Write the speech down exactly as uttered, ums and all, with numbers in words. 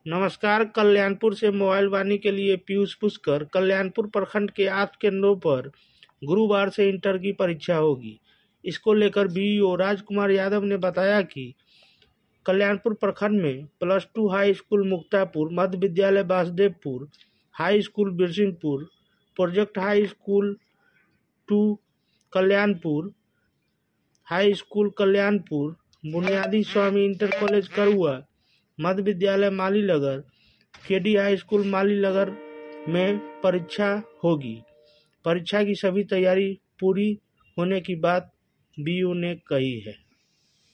नमस्कार। कल्याणपुर से मोबाइल वाणी के लिए पीयूष पुष्कर। कल्याणपुर प्रखंड के आठ केंद्रों पर गुरुवार से इंटर की परीक्षा होगी। इसको लेकर बीईओ राजकुमार यादव ने बताया कि कल्याणपुर प्रखंड में plus two high school Muktapur, मध्य विद्यालय Vasudevpur, high school Birsinghpur, project high school two Kalyanpur, high school Kalyanpur, Buniyadi Swami inter college Karua, मध्य विद्यालय Malinagar, KD high school Malinagar में परीक्षा होगी। परीक्षा की सभी तैयारी पूरी होने की बात बीईओ ने कही है।